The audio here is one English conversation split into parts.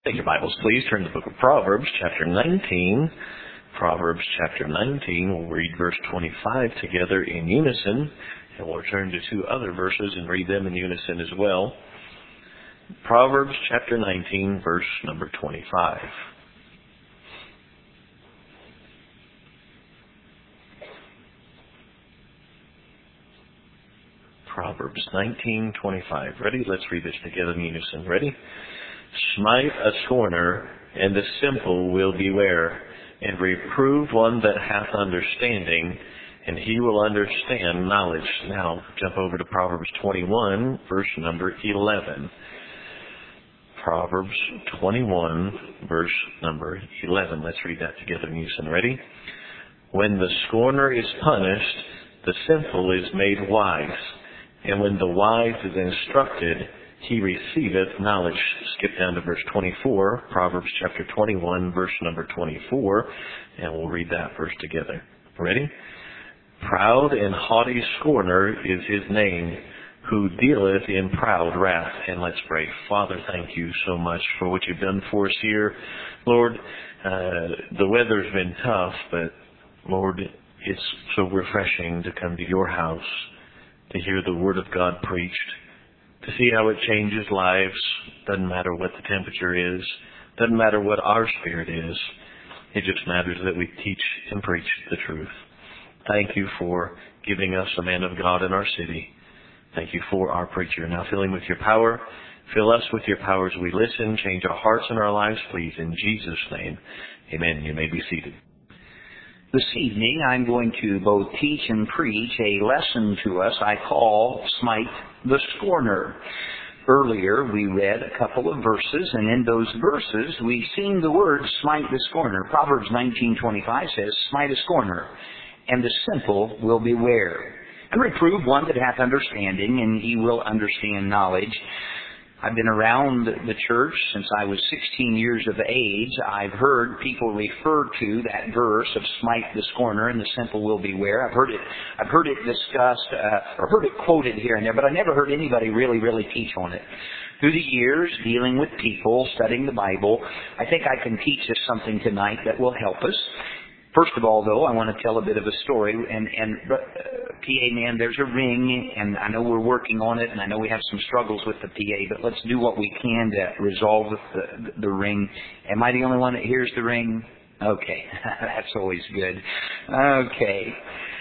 Take your Bibles, please. Turn to the book of Proverbs, chapter 19. Proverbs, chapter 19. We'll read verse 25 together in unison, and we'll turn to two other verses and read them in unison as well. Proverbs, chapter 19, verse number 25. Proverbs 19:25. Ready? Let's read this together in unison. Ready? Smite a scorner, and the simple will beware, and reprove one that hath understanding, and he will understand knowledge. Now, jump over to Proverbs 21, verse number 11. Proverbs 21, verse number 11. Let's read that together in unison. Ready? When the scorner is punished, the simple is made wise, and when the wise is instructed, he receiveth knowledge. Skip down to verse 24, Proverbs chapter 21, verse number 24, and we'll read that verse together. Ready? Proud and haughty scorner is his name, who dealeth in proud wrath. And let's pray. Father, thank you so much for what you've done for us here. Lord, the weather's been tough, but Lord, it's so refreshing to come to your house, to hear the Word of God preached, to see how it changes lives. Doesn't matter what the temperature is. Doesn't matter what our spirit is. It just matters that we teach and preach the truth. Thank you for giving us a man of God in our city. Thank you for our preacher. Now fill him with your power. Fill us with your power as we listen. Change our hearts and our lives, please. In Jesus' name, amen. You may be seated. This evening I'm going to both teach and preach a lesson to us I call Smite the Scorner. Earlier we read a couple of verses, and in those verses we've seen the word smite the scorner. Proverbs 19:25 says, Smite a scorner, and the simple will beware, and reprove one that hath understanding, and he will understand knowledge. I've been around the church since I was 16 years of age. I've heard people refer to that verse of smite the scorner and the simple will beware. I've heard it discussed, or heard it quoted here and there, but I never heard anybody really teach on it. Through the years, dealing with people, studying the Bible, I think I can teach us something tonight that will help us. First of all, though, I want to tell a bit of a story. And PA man, there's a ring, and I know we're working on it, and I know we have some struggles with the PA, but let's do what we can to resolve the ring. Am I the only one that hears the ring? Okay, that's always good. Okay.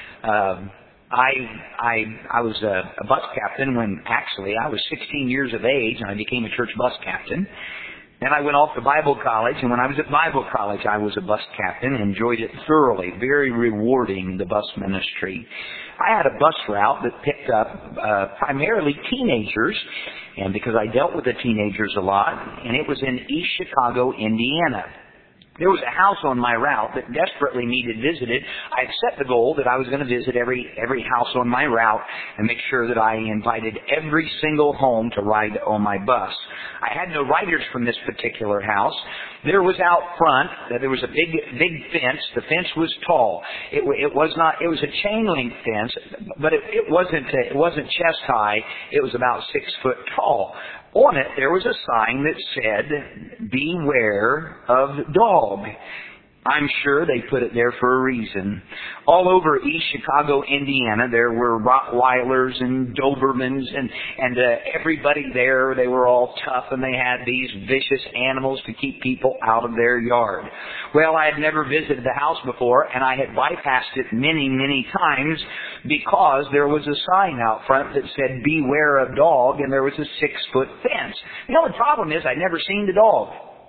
I was a bus captain when actually I was 16 years of age, and I became a church bus captain. Then I went off to Bible college, and when I was at Bible college, I was a bus captain and enjoyed it thoroughly. Very rewarding, the bus ministry. I had a bus route that picked up primarily teenagers, and because I dealt with the teenagers a lot, and it was in East Chicago, Indiana. There was a house on my route that desperately needed visited. I had set the goal that I was going to visit every house on my route and make sure that I invited every single home to ride on my bus. I had no riders from this particular house. There was out front, there was a big fence. The fence was tall. It was a chain link fence, but it wasn't chest high. It was about 6 foot tall. On it, there was a sign that said, Beware of dog. I'm sure they put it there for a reason. All over East Chicago, Indiana, there were Rottweilers and Dobermans and everybody there. They were all tough, and they had these vicious animals to keep people out of their yard. Well, I had never visited the house before, and I had bypassed it many times because there was a sign out front that said, Beware of dog, and there was a 6 foot fence. The only problem is I'd never seen the dog.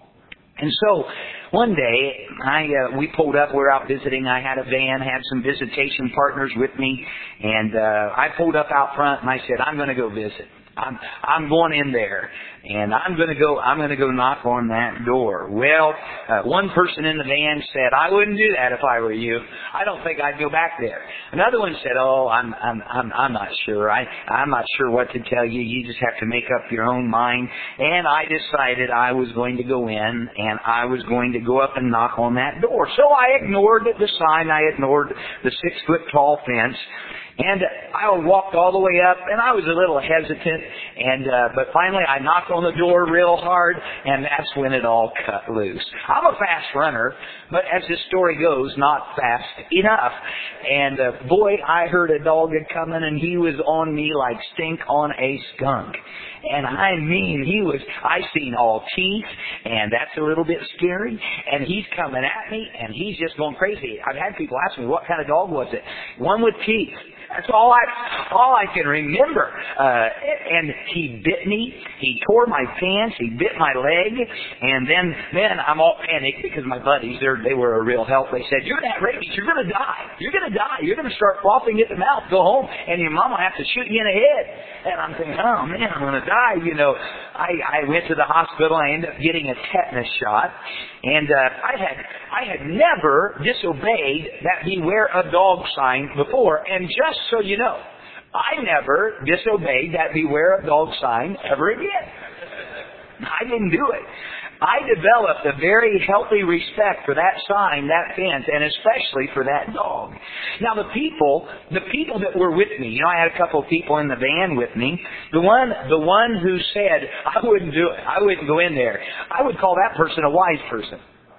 And so one day, we pulled up. We were out visiting. I had a van, had some visitation partners with me, and I pulled up out front, and I said, I'm going to go visit. I'm going in there, and I'm going to go knock on that door. Well, one person in the van said, I wouldn't do that if I were you. I don't think I'd go back there. Another one said, oh, I'm not sure. I'm not sure what to tell you. You just have to make up your own mind. And I decided I was going to go in, and I was going to go up and knock on that door. So I ignored the sign. I ignored the 6 foot tall fence. And I walked all the way up, and I was a little hesitant, but finally I knocked on the door real hard, and that's when it all cut loose. I'm a fast runner, but as this story goes, not fast enough. And boy, I heard a dog coming, and he was on me like stink on a skunk. And I mean, I seen all teeth, and that's a little bit scary, and he's coming at me, and he's just going crazy. I've had people ask me, what kind of dog was it? One with teeth. That's all I can remember. And he bit me. He tore my pants. He bit my leg. And then I'm all panicked because my buddies, they were a real help. They said, "You're that rabies. You're going to die. You're going to die. You're going to start frothing at the mouth. Go home, and your mom will have to shoot you in the head." And I'm thinking, oh man, I'm going to die. I went to the hospital. I ended up getting a tetanus shot, and I had never disobeyed that beware of dog sign before. And just so you know, I never disobeyed that beware of dog sign ever again. I didn't do it. I developed a very healthy respect for that sign, that fence, and especially for that dog. Now the people that were with me, I had a couple of people in the van with me. The one who said, I wouldn't do it, I wouldn't go in there, I would call that person a wise person.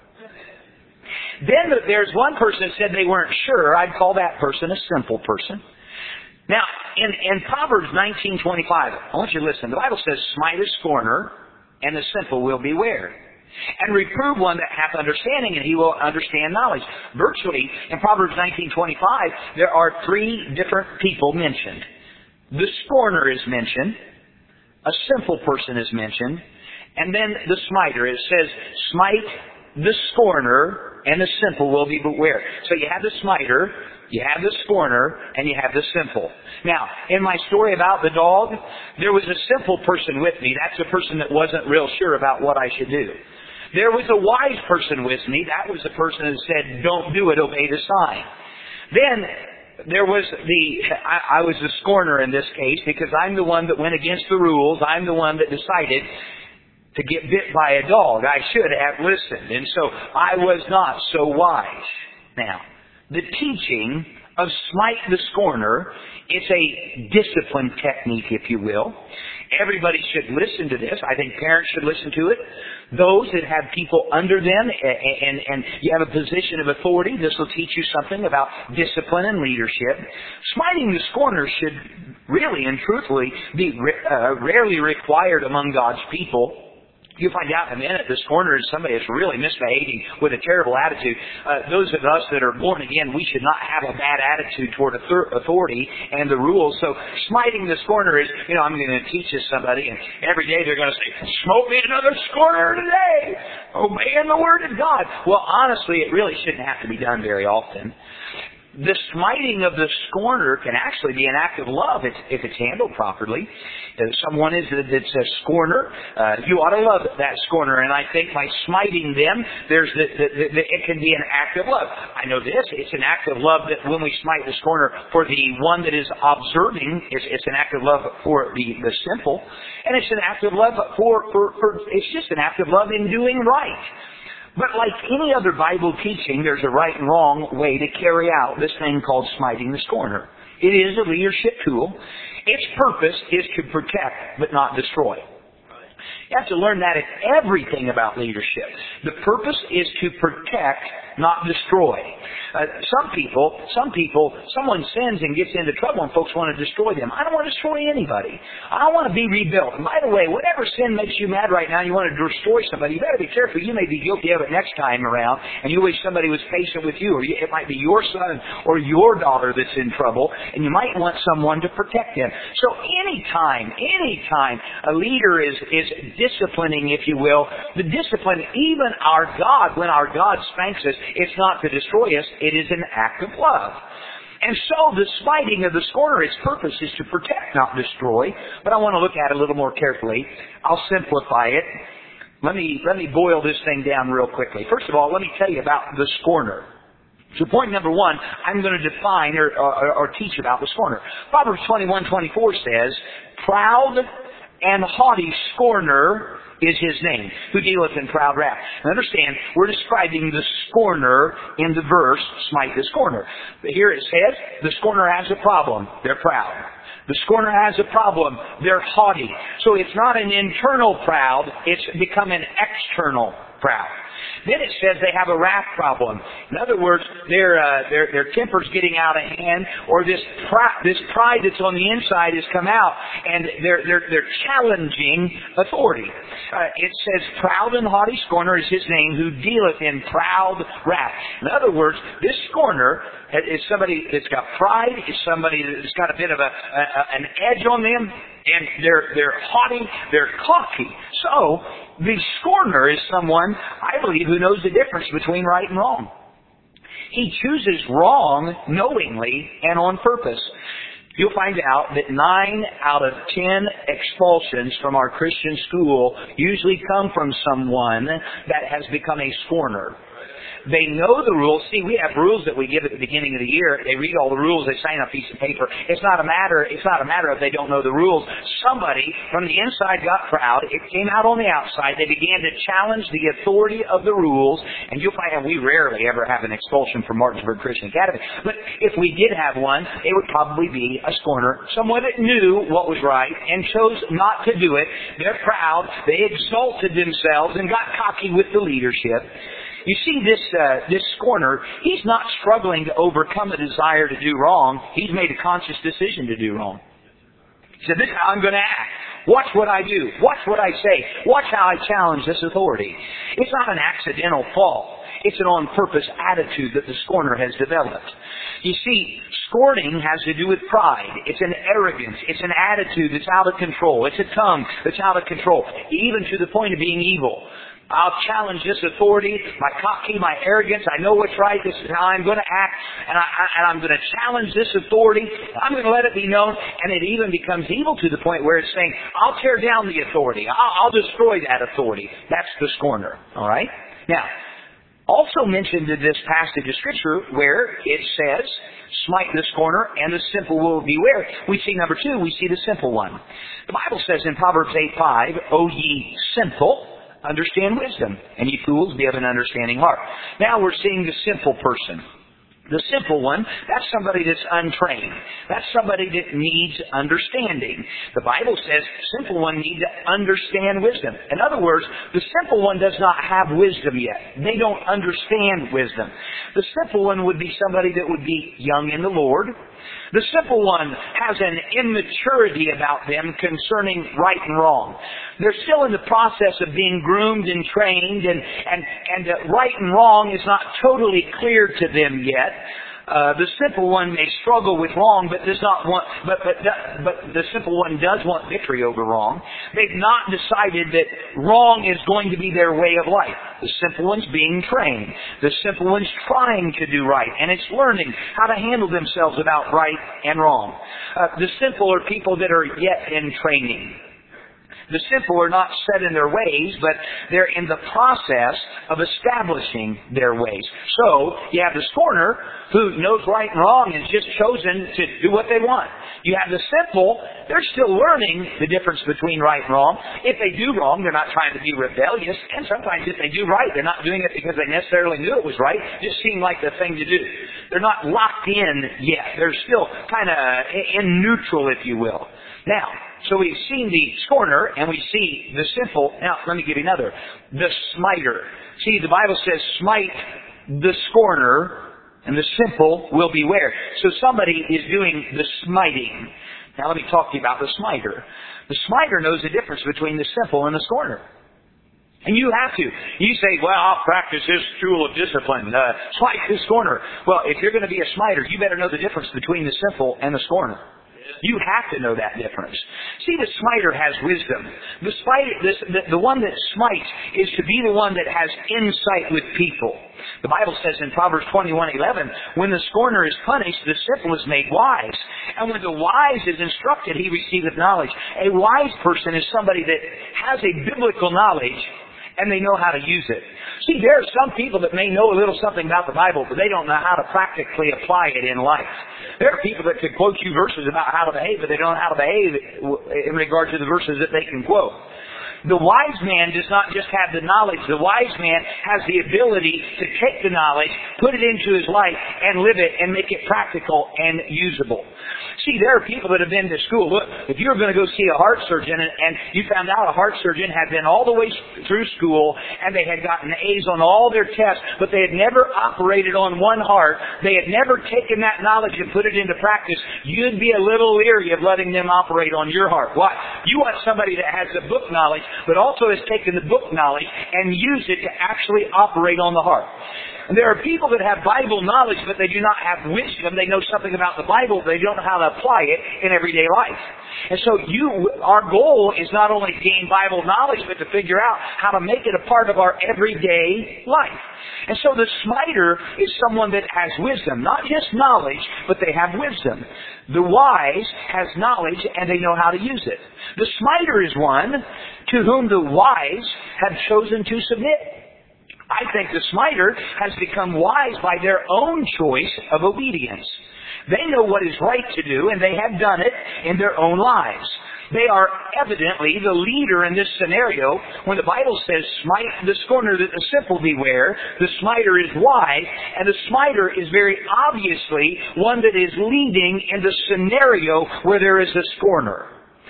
Then there's one person that said they weren't sure. I'd call that person a simple person. Now, in Proverbs 19:25, I want you to listen. The Bible says, "Smite a scorner, and the simple will beware. And reprove one that hath understanding, and he will understand knowledge." Virtually, in Proverbs 19:25, there are three different people mentioned. The scorner is mentioned. A simple person is mentioned. And then the smiter. It says, "Smite the scorner, and the simple will be beware." So you have the smiter, you have the scorner, and you have the simple. Now, in my story about the dog, there was a simple person with me. That's a person that wasn't real sure about what I should do. There was a wise person with me. That was the person that said, "Don't do it, obey the sign." Then there was I was the scorner in this case, because I'm the one that went against the rules. I'm the one that decided to get bit by a dog. I should have listened. And so I was not so wise. Now, the teaching of smite the scorner, it's a discipline technique, if you will. Everybody should listen to this. I think parents should listen to it. Those that have people under them and you have a position of authority, this will teach you something about discipline and leadership. Smiting the scorner should really and truthfully be rarely required among God's people. You'll find out in a minute the scorner is somebody that's really misbehaving with a terrible attitude. Those of us that are born again, we should not have a bad attitude toward authority and the rules. So smiting the scorner is, I'm going to teach this somebody, and every day they're going to say, "Smote me another scorner today, obeying the word of God." Well, honestly, it really shouldn't have to be done very often. The smiting of the scorner can actually be an act of love if it's handled properly. If someone that's a scorner, you ought to love that scorner. And I think by smiting them, it can be an act of love. I know this. It's an act of love that when we smite the scorner for the one that is observing, it's an act of love for the simple. And it's an act of love it's just an act of love in doing right. But like any other Bible teaching, there's a right and wrong way to carry out this thing called smiting the scorner. It is a leadership tool. Its purpose is to protect but not destroy. You have to learn that in everything about leadership. The purpose is to protect, not destroy. Someone sins and gets into trouble and folks want to destroy them. I don't want to destroy anybody. I want to be rebuilt. And by the way, whatever sin makes you mad right now, you want to destroy somebody, you better be careful. You may be guilty of it next time around, and you wish somebody was patient with you, or it might be your son or your daughter that's in trouble, and you might want someone to protect them. So anytime a leader is disciplining, if you will, the discipline, even our God, when our God spanks us, it's not to destroy us, it is an act of love. And so the smiting of the scorner, its purpose is to protect, not destroy. But I want to look at it a little more carefully. I'll simplify it. Let me boil this thing down real quickly. First of all, let me tell you about the scorner. So point number one, I'm going to define or teach about the scorner. Proverbs 21:24 says, "Proud and haughty scorner is his name, who dealeth in proud wrath. And understand, we're describing the scorner in the verse, smite the scorner. But here it says, the scorner has a problem. They're proud. The scorner has a problem. They're haughty. So it's not an internal proud, it's become an external proud. Then it says they have a wrath problem. In other words, their temper's getting out of hand, or this pride that's on the inside has come out, and they're challenging authority. It says, proud and haughty scorner is his name, who dealeth in proud wrath. In other words, this scorner is somebody that's got pride, is somebody that's got a bit of an edge on them, and they're haughty, they're cocky. So, the scorner is someone, I believe, who knows the difference between right and wrong. He chooses wrong knowingly and on purpose. You'll find out that 9 out of 10 expulsions from our Christian school usually come from someone that has become a scorner. They know the rules. See, we have rules that we give at the beginning of the year. They read all the rules. They sign a piece of paper. It's not a matter if they don't know the rules. Somebody from the inside got proud. It came out on the outside. They began to challenge the authority of the rules. And you'll find that we rarely ever have an expulsion from Martinsburg Christian Academy. But if we did have one, it would probably be a scorner. Someone that knew what was right and chose not to do it. They're proud. They exalted themselves and got cocky with the leadership. You see, this scorner, he's not struggling to overcome a desire to do wrong. He's made a conscious decision to do wrong. He said, this is how I'm going to act. Watch what I do. Watch what I say. Watch how I challenge this authority. It's not an accidental fall. It's an on-purpose attitude that the scorner has developed. You see, scorning has to do with pride. It's an arrogance. It's an attitude that's out of control. It's a tongue that's out of control, even to the point of being evil. I'll challenge this authority, my cocky, my arrogance. I know what's right. This is how I'm going to act. And I'm going to challenge this authority. I'm going to let it be known. And it even becomes evil to the point where it's saying, I'll tear down the authority. I'll destroy that authority. That's the scorner. All right? Now, also mentioned in this passage of Scripture where it says, smite the scorner and the simple will beware. We see number 2, we see the simple one. The Bible says in Proverbs 8:5, O ye simple, understand wisdom, and ye fools, be of an understanding heart. Now we're seeing the simple person. The simple one, that's somebody that's untrained. That's somebody that needs understanding. The Bible says simple one needs to understand wisdom. In other words, the simple one does not have wisdom yet. They don't understand wisdom. The simple one would be somebody that would be young in the Lord. The simple one has an immaturity about them concerning right and wrong. They're still in the process of being groomed and trained, and right and wrong is not totally clear to them yet. The simple one may struggle with wrong, but does not want. But the simple one does want victory over wrong. They've not decided that wrong is going to be their way of life. The simple one's being trained. The simple one's trying to do right, and it's learning how to handle themselves about right and wrong. The simple are people that are yet in training. The simple are not set in their ways, but they're in the process of establishing their ways. So, you have the scorner who knows right and wrong and has just chosen to do what they want. You have the simple, they're still learning the difference between right and wrong. If they do wrong, they're not trying to be rebellious. And sometimes if they do right, they're not doing it because they necessarily knew it was right. It just seemed like the thing to do. They're not locked in yet. They're still kind of in neutral, if you will. Now, so we've seen the scorner and we see the simple. Now, let me give you another. The smiter. See, the Bible says, smite the scorner and the simple will beware. So somebody is doing the smiting. Now, let me talk to you about the smiter. The smiter knows the difference between the simple and the scorner. And you have to. You say, well, I'll practice this tool of discipline. Smite the scorner. Well, if you're going to be a smiter, you better know the difference between the simple and the scorner. You have to know that difference. See, the smiter has wisdom. The one that smites is to be the one that has insight with people. The Bible says in Proverbs 21:11, when the scorner is punished, the simple is made wise. And when the wise is instructed, he receiveth knowledge. A wise person is somebody that has a biblical knowledge and they know how to use it. See, there are some people that may know a little something about the Bible, but they don't know how to practically apply it in life. There are people that could quote you verses about how to behave, but they don't know how to behave in regard to the verses that they can quote. The wise man does not just have the knowledge. The wise man has the ability to take the knowledge, put it into his life, and live it and make it practical and usable. See, there are people that have been to school. Look, if you were going to go see a heart surgeon and you found out a heart surgeon had been all the way through school and they had gotten A's on all their tests, but they had never operated on one heart, they had never taken that knowledge and put it into practice, you'd be a little leery of letting them operate on your heart. Why? You want somebody that has the book knowledge, but also has taken the book knowledge and used it to actually operate on the heart. And there are people that have Bible knowledge, but they do not have wisdom. They know something about the Bible, but they don't know how to apply it in everyday life. And so our goal is not only to gain Bible knowledge, but to figure out how to make it a part of our everyday life. And so the smiter is someone that has wisdom. Not just knowledge, but they have wisdom. The wise has knowledge and they know how to use it. The smiter is one to whom the wise have chosen to submit. I think the smiter has become wise by their own choice of obedience. They know what is right to do, and they have done it in their own lives. They are evidently the leader in this scenario. When the Bible says, smite the scorner that the simple beware, the smiter is wise, and the smiter is very obviously one that is leading in the scenario where there is a scorner.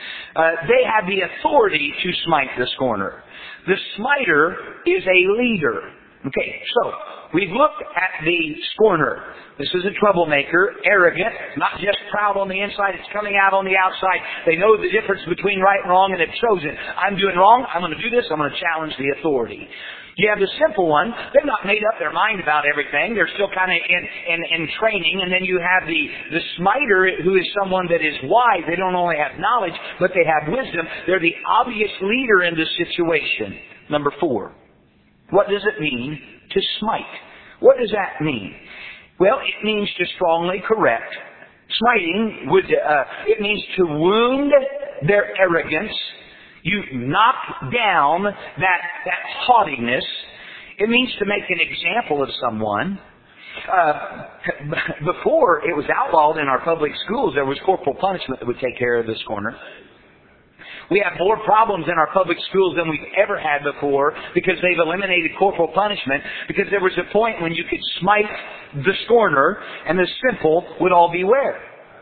They have the authority to smite the scorner. The smiter is a leader. Okay, so we've looked at the scorner. This is a troublemaker, arrogant, not just proud on the inside, it's coming out on the outside. They know the difference between right and wrong and have chosen. I'm doing wrong, I'm going to do this, I'm going to challenge the authority. You have the simple one, they've not made up their mind about everything, they're still kind of in training, and then you have the smiter who is someone that is wise. They don't only have knowledge, but they have wisdom. They're the obvious leader in the situation. Number 4. What does it mean to smite? What does that mean? Well, it means to strongly correct. Smiting it means to wound their arrogance. You knock down that haughtiness. It means to make an example of someone. Before it was outlawed in our public schools, there was corporal punishment that would take care of the scorner. We have more problems in our public schools than we've ever had before because they've eliminated corporal punishment, because there was a point when you could smite the scorner and the simple would all beware.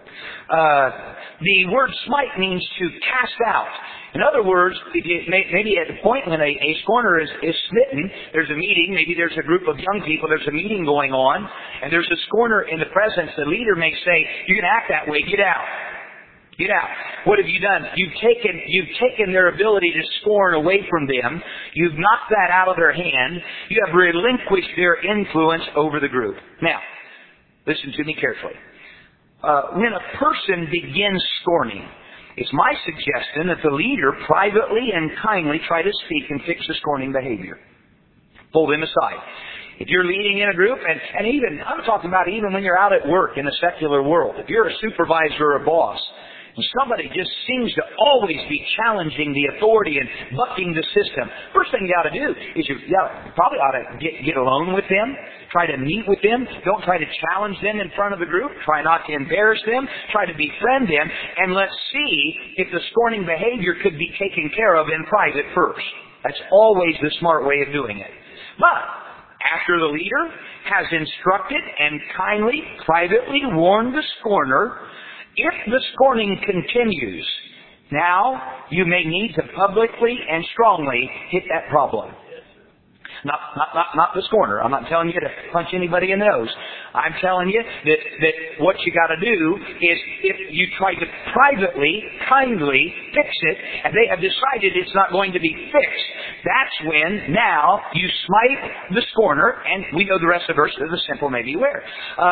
The word smite means to cast out. In other words, maybe at the point when a scorner is smitten, there's a meeting, maybe there's a group of young people, there's a meeting going on, and there's a scorner in the presence. The leader may say, "You're going to act that way, get out. Get out." What have you done? You've taken their ability to scorn away from them. You've knocked that out of their hand. You have relinquished their influence over the group. Now, listen to me carefully. When a person begins scorning, it's my suggestion that the leader privately and kindly try to speak and fix the scorning behavior. Pull them aside. If you're leading in a group, and even, I'm talking about even when you're out at work in a secular world, if you're a supervisor or a boss, and somebody just seems to always be challenging the authority and bucking the system, first thing you ought to do is you probably ought to get alone with them, try to meet with them. Don't try to challenge them in front of the group. Try not to embarrass them. Try to befriend them, and let's see if the scorning behavior could be taken care of in private first. That's always the smart way of doing it. But after the leader has instructed and kindly, privately warned the scorner, if the scorning continues, now you may need to publicly and strongly hit that problem. Not the scorner. I'm not telling you to punch anybody in the nose. I'm telling you that what you got to do is, if you try to privately, kindly fix it, and they have decided it's not going to be fixed, that's when now you smite the scorner, and we know the rest of the verse, the simple may beware.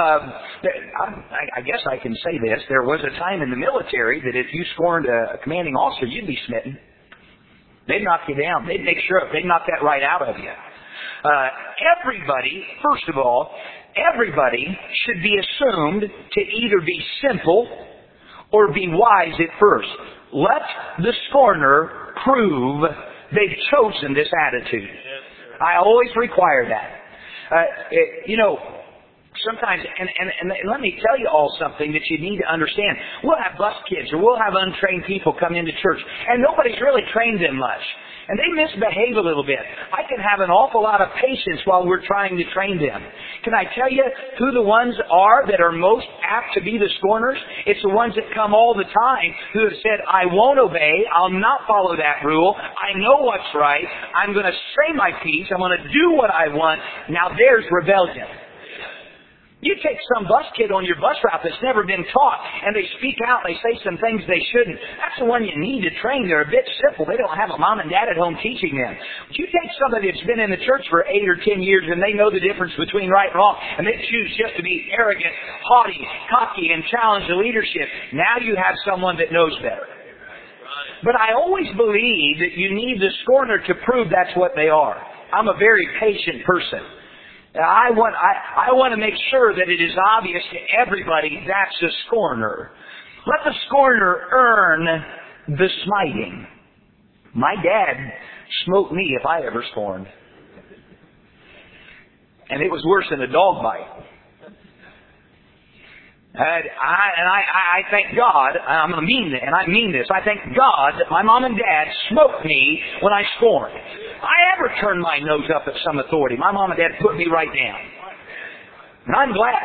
I guess I can say this. There was a time in the military that if you scorned a commanding officer, you'd be smitten. They'd knock you down. They'd make sure they'd knock that right out of you. Everybody, first of all, everybody should be assumed to either be simple or be wise at first. Let the scorner prove they've chosen this attitude. I always require that. Sometimes, and let me tell you all something that you need to understand. We'll have bus kids or we'll have untrained people come into church, and nobody's really trained them much. And they misbehave a little bit. I can have an awful lot of patience while we're trying to train them. Can I tell you who the ones are that are most apt to be the scorners? It's the ones that come all the time who have said, I won't obey, I'll not follow that rule, I know what's right, I'm going to say my piece, I'm going to do what I want. Now there's rebellion. You take some bus kid on your bus route that's never been taught, and they speak out, they say some things they shouldn't. That's the one you need to train. They're a bit simple. They don't have a mom and dad at home teaching them. But you take somebody that's been in the church for 8 or 10 years, and they know the difference between right and wrong, and they choose just to be arrogant, haughty, cocky, and challenge the leadership. Now you have someone that knows better. But I always believe that you need the scorner to prove that's what they are. I'm a very patient person. I want to make sure that it is obvious to everybody that's a scorner. Let the scorner earn the smiting. My dad smote me if I ever scorned. And it was worse than a dog bite. And I thank God, I'm going to mean this, and I mean this, I thank God that my mom and dad smoked me when I scorned. I ever turned my nose up at some authority. My mom and dad put me right down. And I'm glad.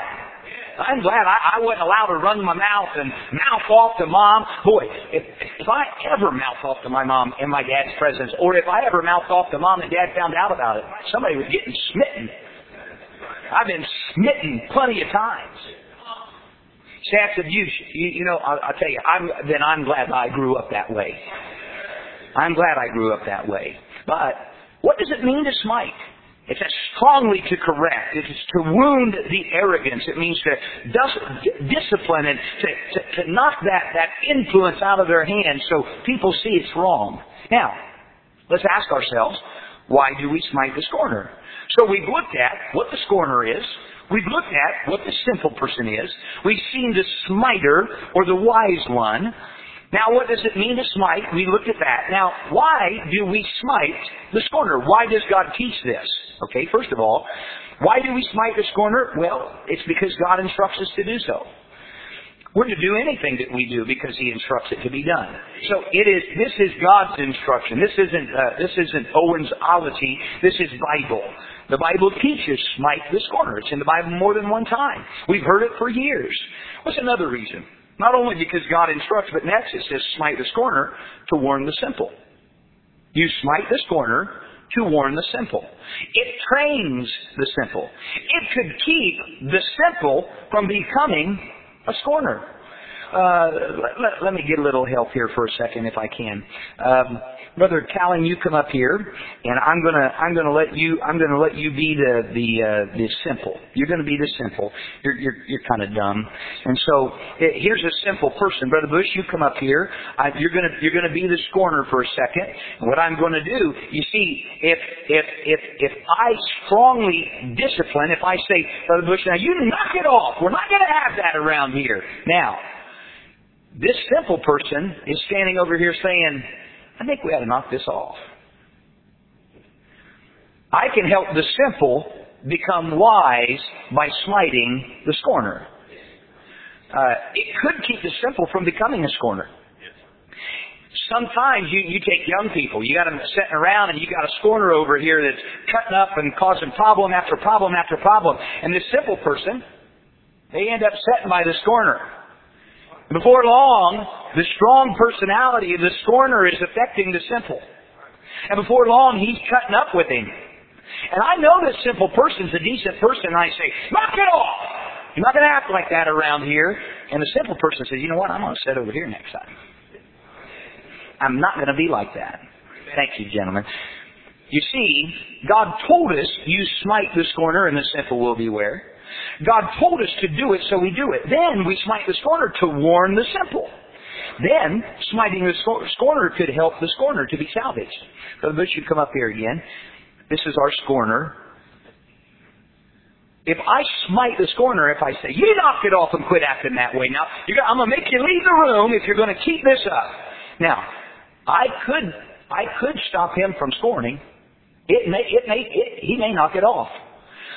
I wasn't allowed to run my mouth and mouth off to mom. Boy, if I ever mouth off to my mom in my dad's presence, or if I ever mouth off to mom and dad found out about it, somebody was getting smitten. I've been smitten plenty of times. That's abuse. You know, I'll tell you, I'm glad I grew up that way. I'm glad I grew up that way. But what does it mean to smite? It's strongly to correct. It is to wound the arrogance. It means to discipline and to knock that influence out of their hands so people see it's wrong. Now, let's ask ourselves, why do we smite the scorner? So we've looked at what the scorner is. We've looked at what the simple person is. We've seen the smiter or the wise one. Now, what does it mean to smite? We looked at that. Now, why do we smite the scorner? Why does God teach this? Okay, first of all, why do we smite the scorner? Well, it's because God instructs us to do so. We're to do anything that we do because He instructs it to be done. So this is God's instruction. This isn't Owensology. This is Bible. The Bible teaches smite the scorner. It's in the Bible more than one time. We've heard it for years. What's another reason? Not only because God instructs, but next it says smite the scorner to warn the simple. You smite the scorner to warn the simple. It trains the simple. It could keep the simple from becoming a scorner. Let me get a little help here for a second, if I can. Brother Callan, you come up here, and I'm gonna let you be the simple. You're gonna be the simple. You're kind of dumb, and so here's a simple person. Brother Bush, you come up here. You're gonna be the scorner for a second. And what I'm going to do, you see, if I strongly discipline, if I say, Brother Bush, now you knock it off. We're not going to have that around here. Now, this simple person is standing over here saying, I think we ought to knock this off. I can help the simple become wise by smiting the scorner. It could keep the simple from becoming a scorner. Sometimes you take young people, you got them sitting around and you got a scorner over here that's cutting up and causing problem after problem after problem. And this simple person, they end up sitting by the scorner. Before long, the strong personality of the scorner is affecting the simple. And before long, he's cutting up with him. And I know this simple person's a decent person, and I say, knock it off! You're not going to act like that around here. And the simple person says, you know what, I'm going to sit over here next time. I'm not going to be like that. Thank you, gentlemen. You see, God told us, you smite the scorner and the simple will beware. God told us to do it, so we do it. Then we smite the scorner to warn the simple. Then, smiting the scorner could help the scorner to be salvaged. Brother Bush, you come up here again. This is our scorner. If I smite the scorner, if I say, you knock it off and quit acting that way. Now, I'm going to make you leave the room if you're going to keep this up. Now, I could stop him from scorning. He may knock it off.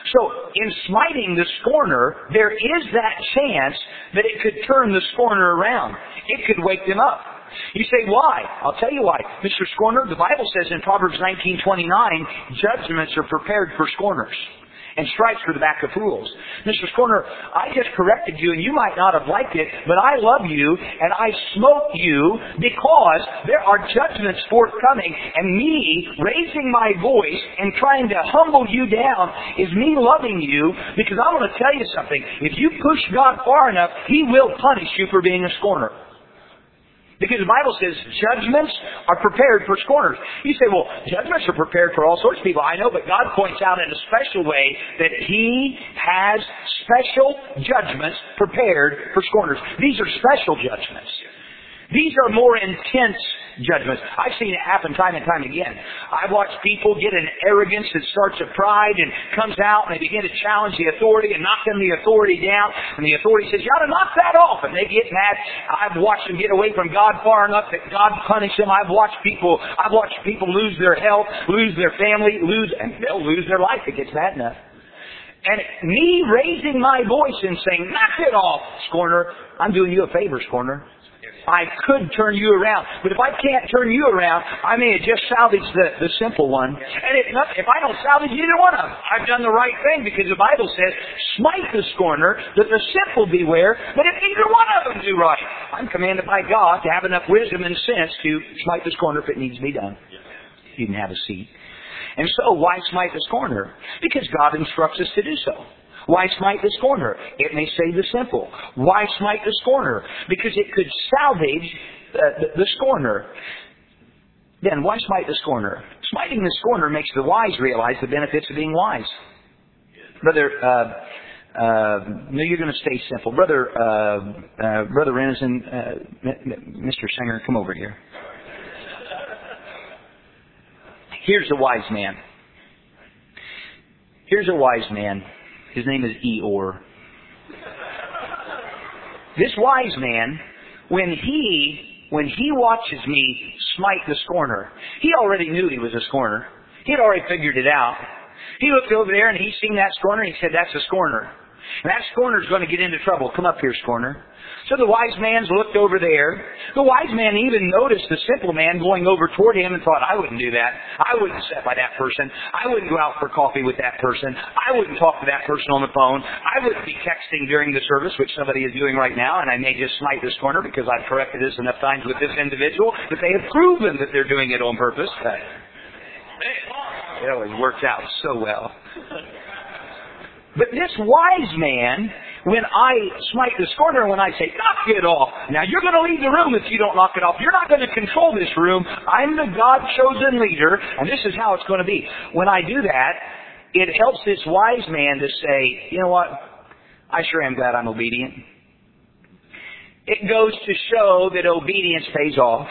So in smiting the scorner, there is that chance that it could turn the scorner around. It could wake them up. You say, why? I'll tell you why. Mr. Scorner, the Bible says in Proverbs 19:29, judgments are prepared for scorners, and stripes for the back of fools. Mr. Scorner, I just corrected you, and you might not have liked it, but I love you, and I smote you because there are judgments forthcoming, and me raising my voice and trying to humble you down is me loving you, because I'm going to tell you something. If you push God far enough, He will punish you for being a scorner. Because the Bible says judgments are prepared for scorners. You say, well, judgments are prepared for all sorts of people. I know, but God points out in a special way that He has special judgments prepared for scorners. These are special judgments. These are more intense judgments. I've seen it happen time and time again. I've watched people get an arrogance that starts with pride and comes out, and they begin to challenge the authority and knock the authority down, and the authority says, you ought to knock that off, and they get mad. I've watched them get away from God far enough that God punished them. I've watched people lose their health, lose their family, and they'll lose their life if it gets bad enough. And me raising my voice and saying, knock it off, scorner, I'm doing you a favor, scorner. I could turn you around. But if I can't turn you around, I may have just salvaged the simple one. And if I don't salvage either one of them, I've done the right thing, because the Bible says, smite the scorner, that the simple beware, but if either one of them do right. I'm commanded by God to have enough wisdom and sense to smite the scorner if it needs to be done. You can have a seat. And so, why smite the scorner? Because God instructs us to do so. Why smite the scorner? It may save the simple. Why smite the scorner? Because it could salvage the scorner. Then, why smite the scorner? Smiting the scorner makes the wise realize the benefits of being wise. Brother, no, you're going to stay simple. Brother Renison, Mr. Singer, come over here. Here's a wise man. Here's a wise man. His name is Eeyore. This wise man, when he watches me smite the scorner, he already knew he was a scorner. He had already figured it out. He looked over there and he seen that scorner and he said, that's a scorner. And that scorner's going to get into trouble. Come up here, scorner. So the wise man's looked over there. The wise man even noticed the simple man going over toward him and thought, I wouldn't do that. I wouldn't sit by that person. I wouldn't go out for coffee with that person. I wouldn't talk to that person on the phone. I wouldn't be texting during the service, which somebody is doing right now, and I may just smite this scorner because I've corrected this enough times with this individual that they have proven that they're doing it on purpose. It always works out so well. But this wise man, when I smite the scorner, when I say, knock it off. Now, you're going to leave the room if you don't knock it off. You're not going to control this room. I'm the God-chosen leader, and this is how it's going to be. When I do that, it helps this wise man to say, you know what? I sure am glad I'm obedient. It goes to show that obedience pays off.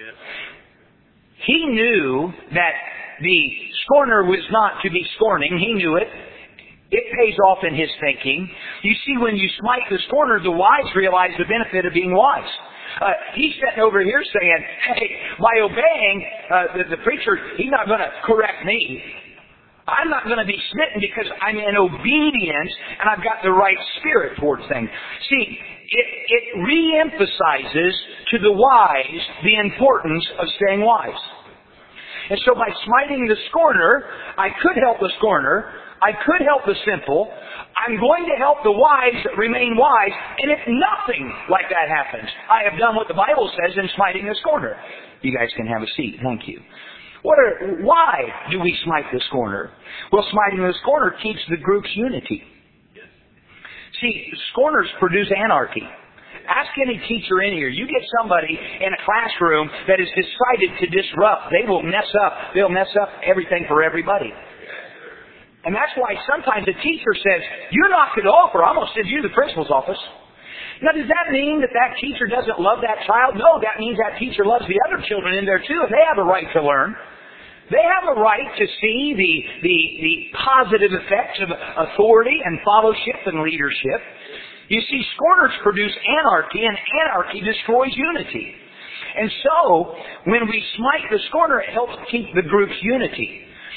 He knew that the scorner was not to be scorning. He knew it. It pays off in his thinking. You see, when you smite the scorner, the wise realize the benefit of being wise. He's sitting over here saying, hey, by obeying the preacher, he's not going to correct me. I'm not going to be smitten because I'm in obedience and I've got the right spirit towards things. See, it re-emphasizes to the wise the importance of staying wise. And so by smiting the scorner, I could help the scorner. I could help the simple. I'm going to help the wise remain wise. And if nothing like that happens, I have done what the Bible says in smiting the scorner. You guys can have a seat. Thank you. Why do we smite the scorner? Well, smiting the scorner keeps the group's unity. See, scorners produce anarchy. Ask any teacher in here. You get somebody in a classroom that is decided to disrupt. They will mess up. They'll mess up everything for everybody. And that's why sometimes a teacher says, you knock it off or I'm going to send you to the principal's office. Now, does that mean that that teacher doesn't love that child? No, that means that teacher loves the other children in there too, and they have a right to learn. They have a right to see the positive effects of authority and fellowship and leadership. You see, scorners produce anarchy, and anarchy destroys unity. And so, when we smite the scorner, it helps keep the group's unity.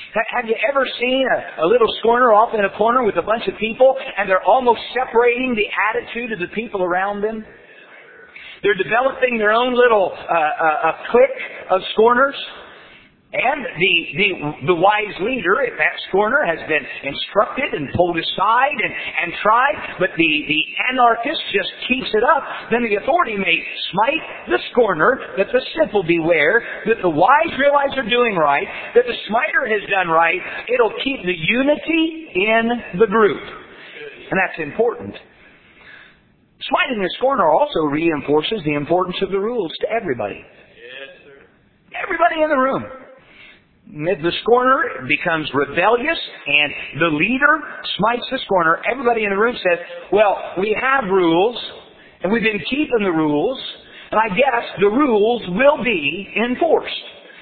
Have you ever seen a little scorner off in a corner with a bunch of people and they're almost separating the attitude of the people around them? They're developing their own little clique of scorners. And the wise leader, if that scorner, has been instructed and pulled aside and tried, but the anarchist just keeps it up, then the authority may smite the scorner, that the simple beware, that the wise realize they're doing right, that the smiter has done right. It'll keep the unity in the group. And that's important. Smiting the scorner also reinforces the importance of the rules to everybody. Yes, sir. Everybody in the room. The scorner becomes rebellious, and the leader smites the scorner. Everybody in the room says, well, we have rules, and we've been keeping the rules, and I guess the rules will be enforced.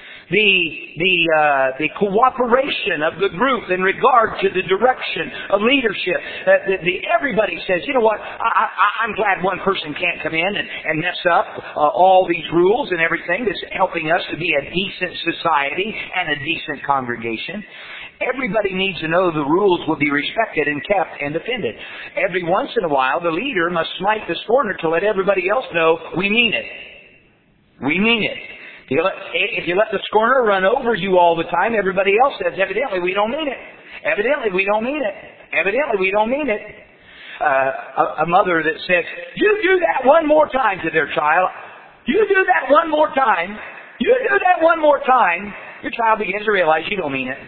The cooperation of the group in regard to the direction of leadership. Everybody says, you know what, I'm glad one person can't come in and mess up all these rules and everything that's helping us to be a decent society and a decent congregation. Everybody needs to know the rules will be respected and kept and defended. Every once in a while, the leader must smite the scorner to let everybody else know we mean it. We mean it. If you let the scorner run over you all the time, everybody else says, evidently we don't mean it. Evidently we don't mean it. Evidently we don't mean it. A mother that says, you do that one more time to their child. You do that one more time. You do that one more time. Your child begins to realize you don't mean it.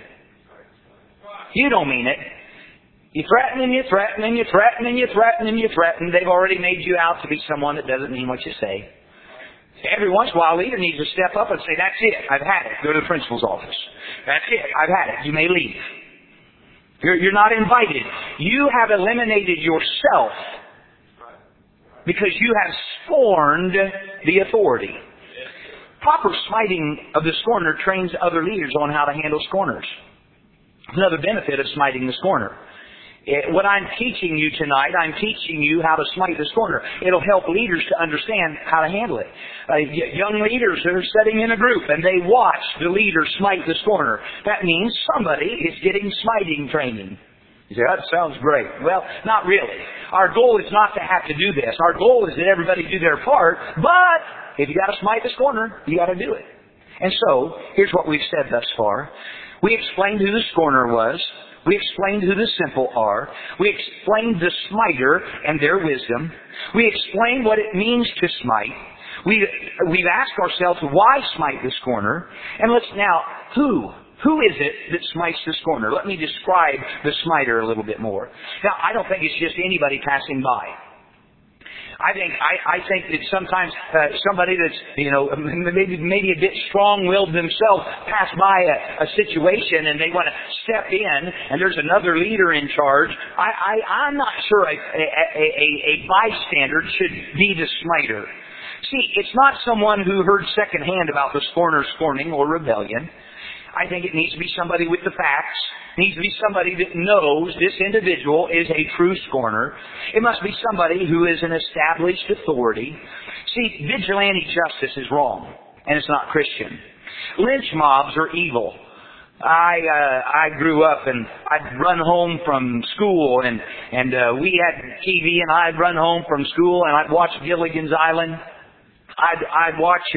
You don't mean it. You threaten and you threaten and you threaten and you threaten and you threaten. They've already made you out to be someone that doesn't mean what you say. Every once in a while, a leader needs to step up and say, that's it, I've had it. Go to the principal's office. That's it, I've had it. You may leave. You're not invited. You have eliminated yourself because you have scorned the authority. Proper smiting of the scorner trains other leaders on how to handle scorners. Another benefit of smiting the scorner. What I'm teaching you tonight, I'm teaching you how to smite the scorner. It'll help leaders to understand how to handle it. Young leaders that are sitting in a group and they watch the leader smite the scorner. That means somebody is getting smiting training. You say, that sounds great. Well, not really. Our goal is not to have to do this. Our goal is that everybody do their part, but if you got to smite the scorner, you got to do it. And so, here's what we've said thus far. We explained who the scorner was. We explained who the simple are. We explained the smiter and their wisdom. We explained what it means to smite. We've asked ourselves, why smite the scorner? And let's now, who is it that smites the scorner? Let me describe the smiter a little bit more. Now, I don't think it's just anybody passing by. I think that sometimes somebody that's, maybe a bit strong-willed themselves pass by a situation and they want to step in and there's another leader in charge. I'm not sure a bystander should be the smiter. See, it's not someone who heard secondhand about the scorner's scorning or rebellion. I think it needs to be somebody with the facts. It needs to be somebody that knows this individual is a true scorner. It must be somebody who is an established authority. See, vigilante justice is wrong, and it's not Christian. Lynch mobs are evil. I grew up and I'd run home from school and we had TV and I'd run home from school and I'd watch Gilligan's Island. I'd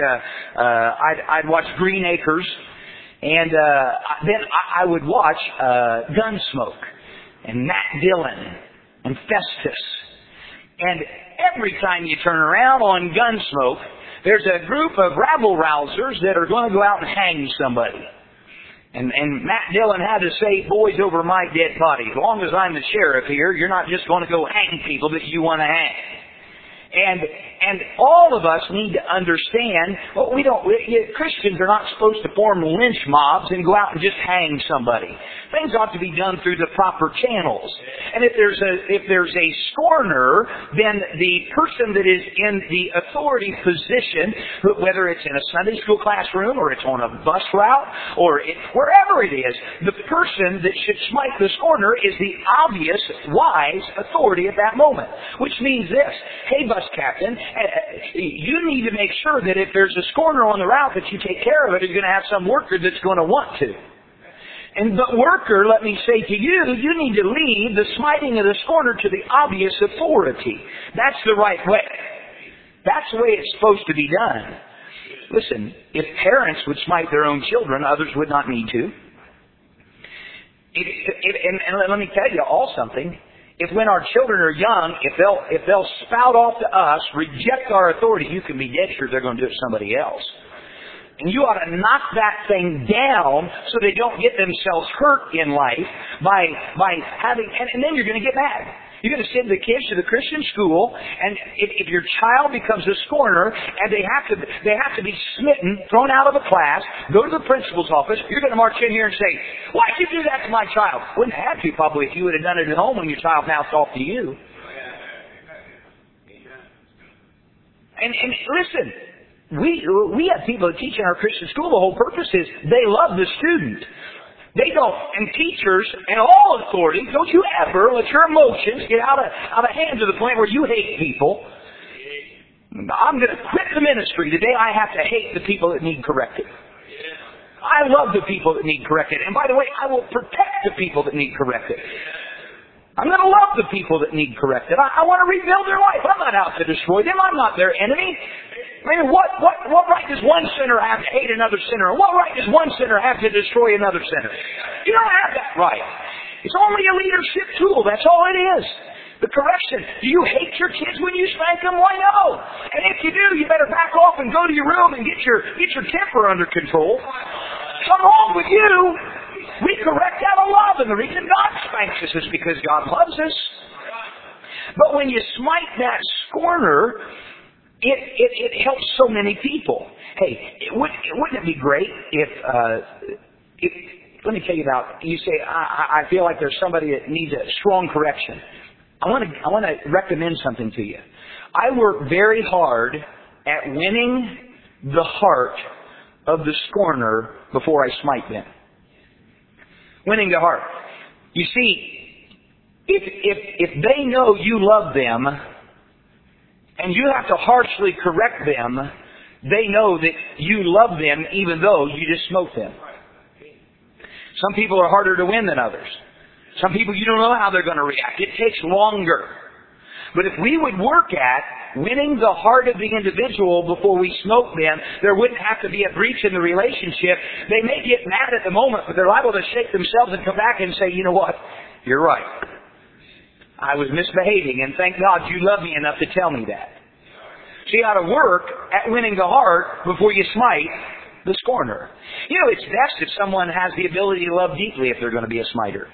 watch Green Acres. And then I would watch Gunsmoke and Matt Dillon and Festus. And every time you turn around on Gunsmoke, there's a group of rabble-rousers that are going to go out and hang somebody. And Matt Dillon had to say, boys over my dead body. As long as I'm the sheriff here, you're not just going to go hang people that you want to hang. And all of us need to understand, Christians are not supposed to form lynch mobs and go out and just hang somebody. Things ought to be done through the proper channels. And if there's a scorner, then the person that is in the authority position, whether it's in a Sunday school classroom or it's on a bus route or wherever it is, the person that should smite the scorner is the obvious, wise authority at that moment. Which means this: hey, bus captain, you need to make sure that if there's a scorner on the route that you take care of it, you're going to have some worker that's going to want to. And but worker, let me say to you, you need to leave the smiting of the scorner to the obvious authority. That's the right way. That's the way it's supposed to be done. Listen, if parents would smite their own children, others would not need to. And let me tell you all something. If when our children are young, if they'll spout off to us, reject our authority, you can be dead sure they're going to do it to somebody else. And you ought to knock that thing down so they don't get themselves hurt in life by having, and then you're going to get mad. You're going to send the kids to the Christian school, and if your child becomes a scorner, and they have to be smitten, thrown out of a class, go to the principal's office, you're going to march in here and say, "Why'd you do that to my child?" Wouldn't have to probably if you would have done it at home when your child mouthed off to you. And listen. We have people that teach in our Christian school. The whole purpose is they love the student. They don't, and teachers and all authority, don't you ever let your emotions get out of hand to the point where you hate people. I'm going to quit the ministry the day I have to hate the people that need corrected. I love the people that need corrected. And by the way, I will protect the people that need corrected. I'm going to love the people that need corrected. I want to rebuild their life. I'm not out to destroy them. I'm not their enemy. I mean, what right does one sinner have to hate another sinner? And what right does one sinner have to destroy another sinner? You don't have that right. It's only a leadership tool. That's all it is. The correction. Do you hate your kids when you spank them? Why no? And if you do, you better back off and go to your room and get your temper under control. What's wrong with you? We correct out of love, and the reason God spanks us is because God loves us. But when you smite that scorner, it helps so many people. Hey, wouldn't it be great if let me tell you about, you say, I feel like there's somebody that needs a strong correction. I want to recommend something to you. I work very hard at winning the heart of the scorner before I smite them. Winning the heart. You see, if they know you love them, and you have to harshly correct them, they know that you love them even though you just smote them. Some people are harder to win than others. Some people you don't know how they're going to react. It takes longer. But if we would work at winning the heart of the individual before we smote them, there wouldn't have to be a breach in the relationship. They may get mad at the moment, but they're liable to shake themselves and come back and say, "You know what? You're right. I was misbehaving, and thank God you love me enough to tell me that." So you ought to work at winning the heart before you smite the scorner. You know, it's best if someone has the ability to love deeply if they're going to be a smiter.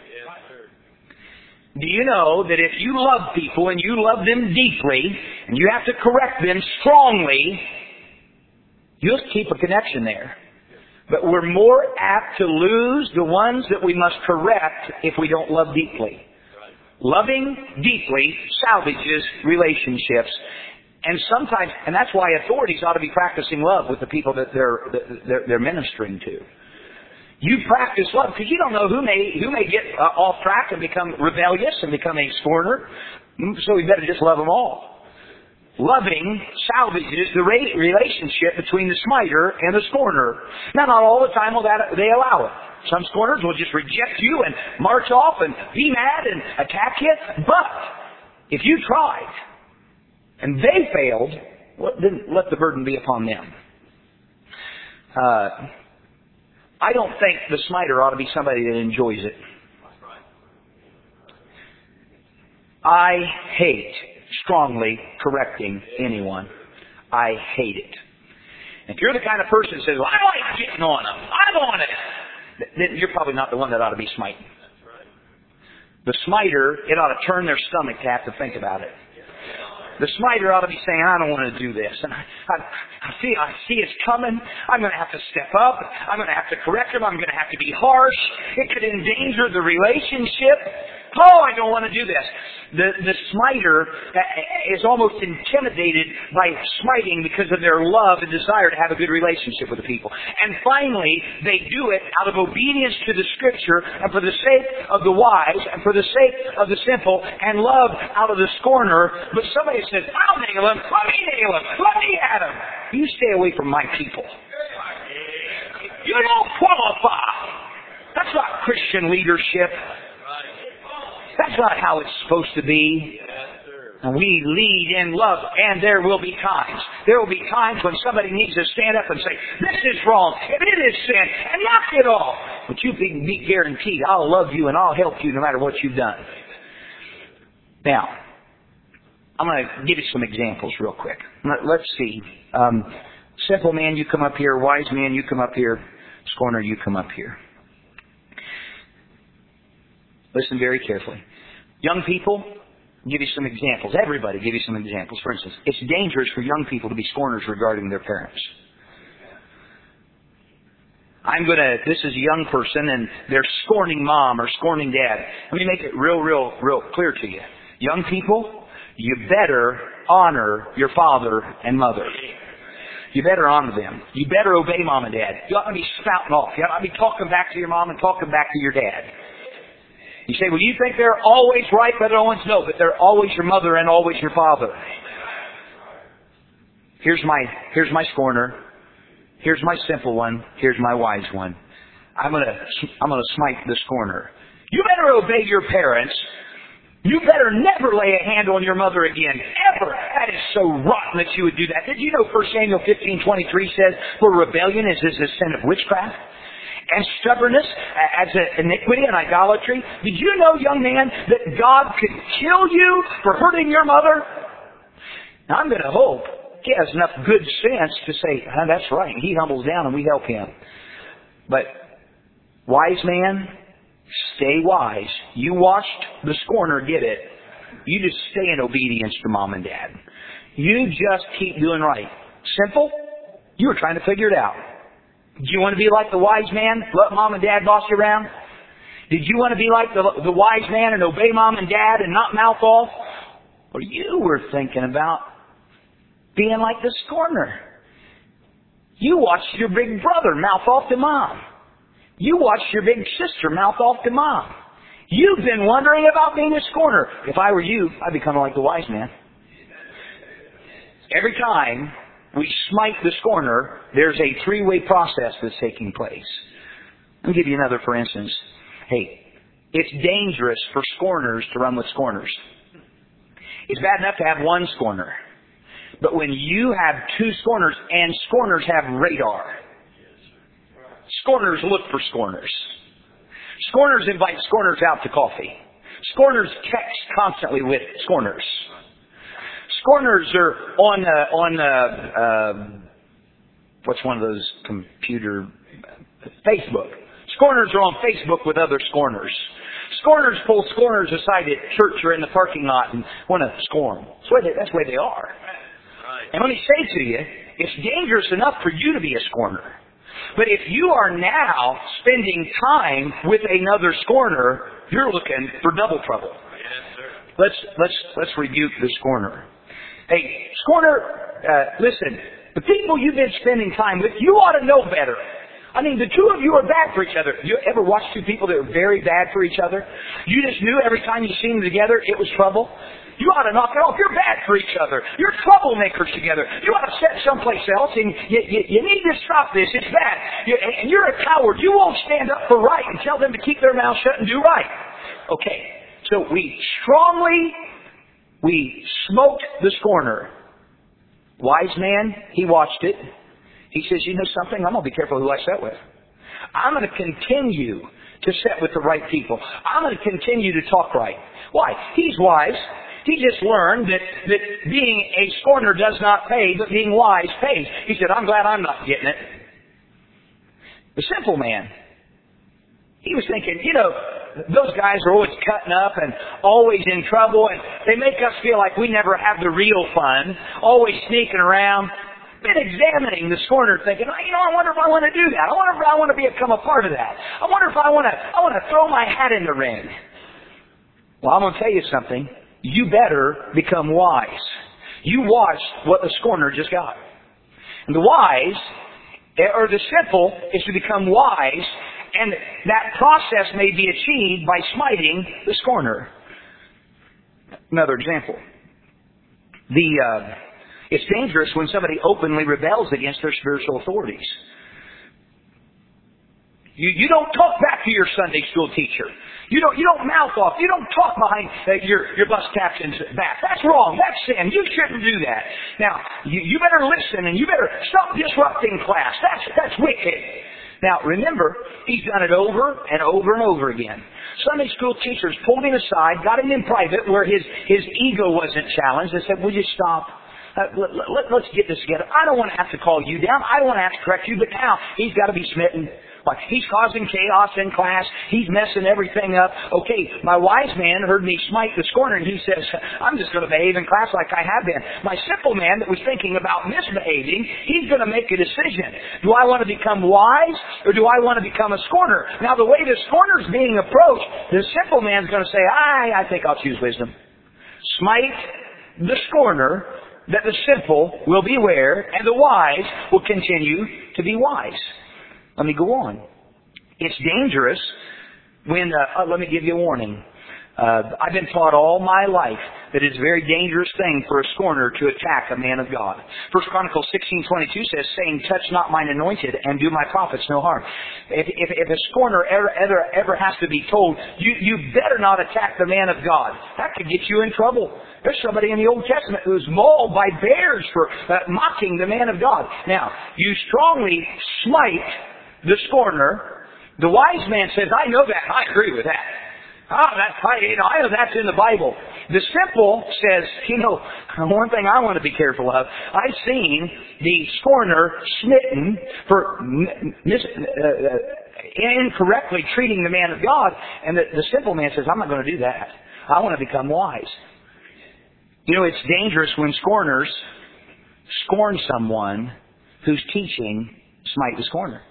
Do you know that if you love people and you love them deeply, and you have to correct them strongly, you'll keep a connection there. But we're more apt to lose the ones that we must correct if we don't love deeply. Loving deeply salvages relationships. And sometimes, and that's why authorities ought to be practicing love with the people that they're ministering to. You practice love because you don't know who may get off track and become rebellious and become a scorner. So we better just love them all. Loving salvages the relationship between the smiter and the scorner. Now, not all the time will they allow it. Some scorners will just reject you and march off and be mad and attack you. But if you tried and they failed, then let the burden be upon them. I don't think the smiter ought to be somebody that enjoys it. I hate strongly correcting anyone. I hate it. If you're the kind of person that says, "Well, I like getting on them, I want it," then you're probably not the one that ought to be smiting. The smiter, it ought to turn their stomach to have to think about it. The smiter ought to be saying, "I don't want to do this. And I see it's coming. I'm going to have to step up. I'm going to have to correct him. I'm going to have to be harsh. It could endanger the relationship. Oh, I don't want to do this." The smiter is almost intimidated by smiting because of their love and desire to have a good relationship with the people. And finally, they do it out of obedience to the Scripture and for the sake of the wise and for the sake of the simple and love out of the scorner. But somebody says, "I'll nail him. Let me nail him. Let me at him." You stay away from my people. You don't qualify. That's not Christian leadership. That's not how it's supposed to be. And we lead in love, and there will be times. There will be times when somebody needs to stand up and say, this is wrong, and it is sin, and knock it off. But you can be guaranteed, I'll love you and I'll help you no matter what you've done. Now, I'm going to give you some examples real quick. Let's see. Simple man, you come up here. Wise man, you come up here. Scorner, you come up here. Listen very carefully. Young people, I'll give you some examples. Everybody, give you some examples. For instance, it's dangerous for young people to be scorners regarding their parents. This is a young person and they're scorning mom or scorning dad. Let me make it real clear to you. Young people, you better honor your father and mother. You better honor them. You better obey mom and dad. You ought to be spouting off. You ought to be talking back to your mom and talking back to your dad. You say, well, you think they're always right, but always no, but they're always your mother and always your father. Here's my scorner. Here's my simple one. Here's my wise one. I'm gonna smite the scorner. You better obey your parents. You better never lay a hand on your mother again. Ever. That is so rotten that you would do that. Did you know 1 Samuel 15:23 says, for rebellion is a sin of witchcraft? And stubbornness as an iniquity and idolatry. Did you know, young man, that God could kill you for hurting your mother? Now, I'm going to hope he has enough good sense to say, that's right. He humbles down and we help him. But, wise man, stay wise. You watched the scorner get it. You just stay in obedience to mom and dad. You just keep doing right. Simple? You were trying to figure it out. Did you want to be like the wise man? Let mom and dad boss you around? Did you want to be like the wise man and obey mom and dad and not mouth off? Or you were thinking about being like the scorner. You watched your big brother mouth off to mom. You watched your big sister mouth off to mom. You've been wondering about being a scorner. If I were you, I'd be kind of like the wise man. Every time we smite the scorner, there's a three-way process that's taking place. Let me give you another for instance. Hey, it's dangerous for scorners to run with scorners. It's bad enough to have one scorner. But when you have two scorners, and scorners have radar. Scorners look for scorners. Scorners invite scorners out to coffee. Scorners text constantly with scorners. Scorners are on what's one of those computer... Facebook. Scorners are on Facebook with other scorners. Scorners pull scorners aside at church or in the parking lot and want to scorn. That's the way they are. And let me say to you, it's dangerous enough for you to be a scorner. But if you are now spending time with another scorner, you're looking for double trouble. Let's rebuke the scorner. Hey, scorner, listen, the people you've been spending time with, you ought to know better. I mean, the two of you are bad for each other. You ever watch two people that are very bad for each other? You just knew every time you seen them together, it was trouble. You ought to knock it off. You're bad for each other. You're troublemakers together. You ought to sit someplace else, and you need to stop this. It's bad. And you're a coward. You won't stand up for right and tell them to keep their mouths shut and do right. Okay, so we smoked the scorner. Wise man, he watched it. He says, you know something? I'm going to be careful who I sit with. I'm going to continue to sit with the right people. I'm going to continue to talk right. Why? He's wise. He just learned that being a scorner does not pay, but being wise pays. He said, I'm glad I'm not getting it. The simple man, he was thinking, those guys are always cutting up and always in trouble, and they make us feel like we never have the real fun, always sneaking around. Been examining the scorner, thinking, I wonder if I want to do that. I wonder if I want to become a part of that. I wonder if I want to throw my hat in the ring. Well, I'm going to tell you something. You better become wise. You watch what the scorner just got. And the wise, or the simple, is to become wise, and that process may be achieved by smiting the scorner. Another example. It's dangerous when somebody openly rebels against their spiritual authorities. You don't talk back to your Sunday school teacher. You don't mouth off. You don't talk behind your bus captain's back. That's wrong. That's sin. You shouldn't do that. Now, you better listen and you better stop disrupting class. That's wicked. Now, remember, he's done it over and over and over again. Sunday school teachers pulled him aside, got him in private where his ego wasn't challenged, and said, "Will you stop? Let's get this together. I don't want to have to call you down. I don't want to have to correct you, but now he's got to be smitten. Like, he's causing chaos in class. He's messing everything up. Okay, my wise man heard me smite the scorner, and he says, I'm just going to behave in class like I have been. My simple man that was thinking about misbehaving, he's going to make a decision. Do I want to become wise, or do I want to become a scorner? Now, the way the scorner's being approached, the simple man's going to say, I think I'll choose wisdom. Smite the scorner, that the simple will beware, and the wise will continue to be wise. Let me go on. It's dangerous when, let me give you a warning. I've been taught all my life that it's a very dangerous thing for a scorner to attack a man of God. 1 Chronicles 16:22 says, saying, touch not mine anointed and do my prophets no harm. If a scorner ever has to be told, you better not attack the man of God, that could get you in trouble. There's somebody in the Old Testament who was mauled by bears for mocking the man of God. Now, you strongly smite the scorner. The wise man says, I know that. I agree with that. I know that's in the Bible. The simple says, one thing I want to be careful of. I've seen the scorner smitten for incorrectly treating the man of God, and the simple man says, I'm not going to do that. I want to become wise. It's dangerous when scorners scorn someone who's teaching smite the scorner.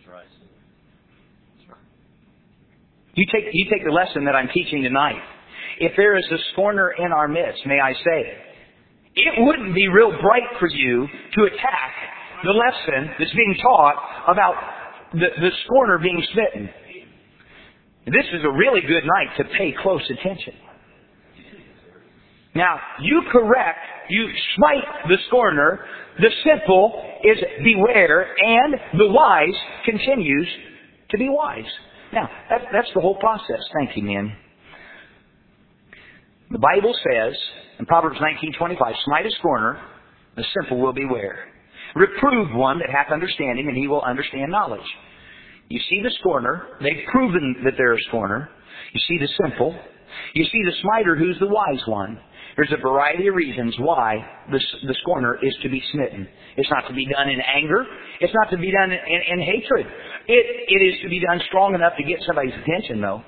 You take the lesson that I'm teaching tonight. If there is a scorner in our midst, may I say, it wouldn't be real bright for you to attack the lesson that's being taught about the scorner being smitten. This is a really good night to pay close attention. Now, you smite the scorner, the simple is beware, and the wise continues to be wise. Now, that's the whole process. Thank you, men. The Bible says, in Proverbs 19:25, smite a scorner, the simple will beware. Reprove one that hath understanding, and he will understand knowledge. You see the scorner, they've proven that they're a scorner. You see the simple. You see the smiter, who's the wise one. There's a variety of reasons why the scorner is to be smitten. It's not to be done in anger. It's not to be done in hatred. It is to be done strong enough to get somebody's attention, though.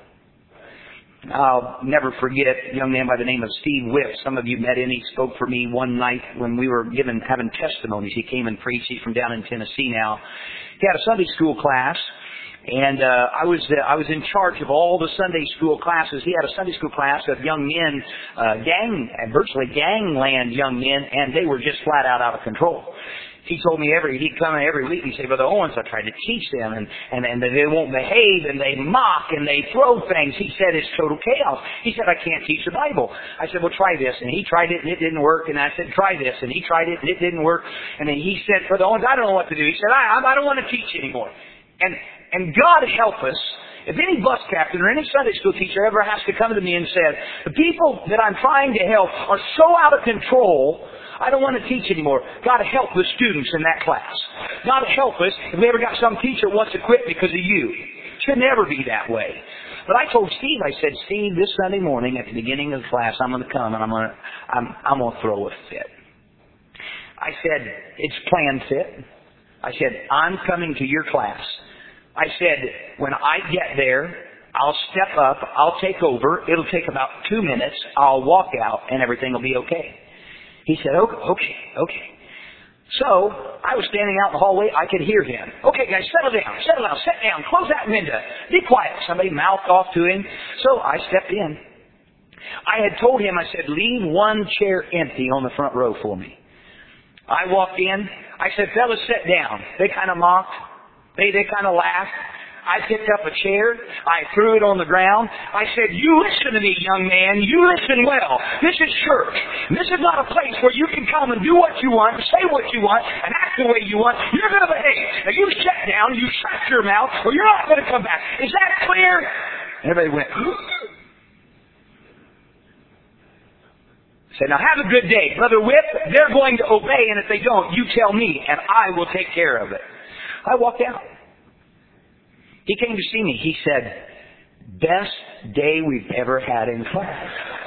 I'll never forget a young man by the name of Steve Whip. Some of you met him. He spoke for me one night when we were having testimonies. He came and preached. He's from down in Tennessee now. He had a Sunday school class. And I was in charge of all the Sunday school classes. He had a Sunday school class of young men, virtually gangland young men, and they were just flat out of control. He told me he'd come every week and he'd say, Brother Owens, I tried to teach them, and they won't behave, and they mock, and they throw things. He said, it's total chaos. He said, I can't teach the Bible. I said, well, try this. And he tried it, and it didn't work. And I said, try this. And he tried it, and it didn't work. And then he said, Brother Owens, I don't know what to do. He said, I don't want to teach anymore. And God help us, if any bus captain or any Sunday school teacher ever has to come to me and say, the people that I'm trying to help are so out of control, I don't want to teach anymore. God help the students in that class. God help us if we ever got some teacher who wants to quit because of you. It should never be that way. But I told Steve, I said, Steve, this Sunday morning at the beginning of the class, I'm going to come and I'm going to throw a fit. I said, it's planned fit. I said, I'm coming to your class. I said, when I get there, I'll step up, I'll take over, it'll take about 2 minutes, I'll walk out, and everything will be okay. He said, okay. So, I was standing out in the hallway, I could hear him. Okay guys, settle down, sit down, close that window, be quiet. Somebody mouthed off to him, so I stepped in. I had told him, I said, leave one chair empty on the front row for me. I walked in, I said, fellas, sit down. They kind of mocked. They kind of laughed. I picked up a chair. I threw it on the ground. I said, you listen to me, young man. You listen well. This is church. This is not a place where you can come and do what you want, say what you want, and act the way you want. You're going to behave. Now you shut down, you shut your mouth, or you're not going to come back. Is that clear? Everybody went, said, now have a good day. Brother Whip, they're going to obey, and if they don't, you tell me, and I will take care of it. I walked out. He came to see me. He said, best day we've ever had in class.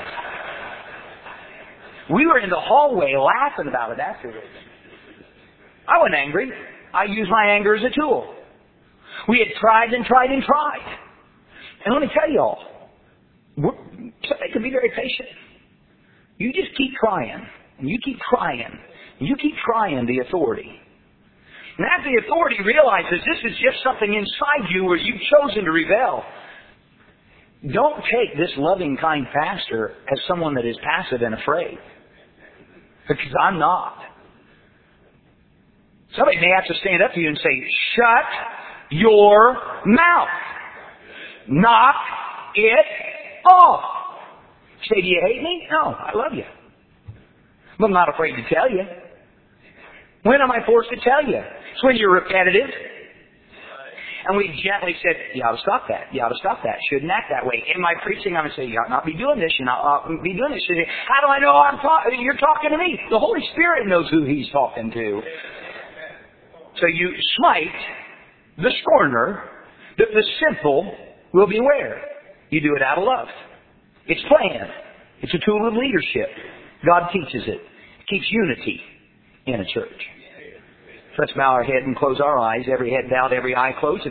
We were in the hallway laughing about it afterwards. I wasn't angry. I used my anger as a tool. We had tried and tried and tried. And let me tell you all, somebody can be very patient. You just keep trying, and you keep trying, and you keep trying the authority. And as the authority realizes this is just something inside you where you've chosen to rebel, don't take this loving, kind pastor as someone that is passive and afraid. Because I'm not. Somebody may have to stand up to you and say, shut your mouth. Knock it off. Say, do you hate me? No, I love you. But I'm not afraid to tell you. When am I forced to tell you? It's when you're repetitive. And we gently said, you ought to stop that. You ought to stop that. Shouldn't act that way. In my preaching, I'm going to say, you ought not be doing this. You ought not be doing this. How do I know you're talking to me? The Holy Spirit knows who He's talking to. So you smite the scorner, that the simple will beware. You do it out of love. It's planned. It's a tool of leadership. God teaches it. It keeps unity in a church. Let's bow our head and close our eyes. Every head bowed, every eye closed.